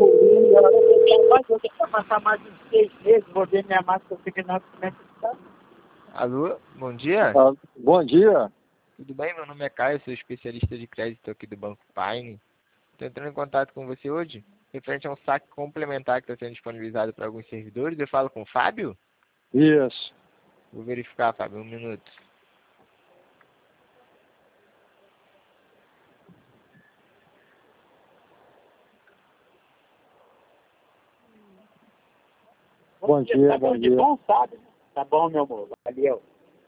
Eu tenho que passar mais de 6 meses, vou ver minha máscara final como é que está. Alô, bom dia. Bom dia. Tudo bem? Meu nome é Caio, sou especialista de crédito aqui do Banco Pine. Estou entrando em contato com você hoje, referente a um saque complementar que está sendo disponibilizado para alguns servidores. Eu falo com o Fábio? Isso. Vou verificar, Fábio, um minuto. Bom dia, bom dia. Bom, sabe? Tá bom, meu amor. Valeu.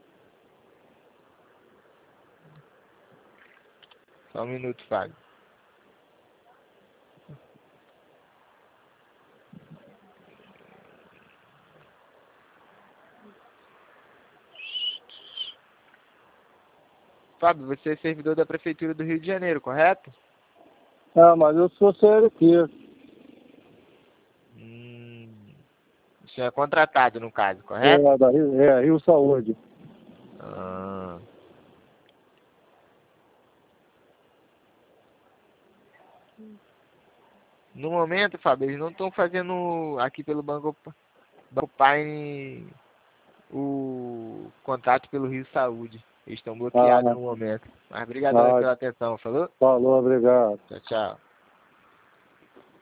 Só um minuto, Fábio. Fábio, você é servidor da Prefeitura do Rio de Janeiro, correto? Ah, mas eu sou CLT. O senhor é contratado, no caso, correto? Rio Saúde. Ah. No momento, Fábio, eles não estão fazendo aqui pelo Banco Pine o contrato pelo Rio Saúde. Eles estão bloqueados no momento. Mas obrigado pela atenção, falou? Falou, obrigado. Tchau, tchau.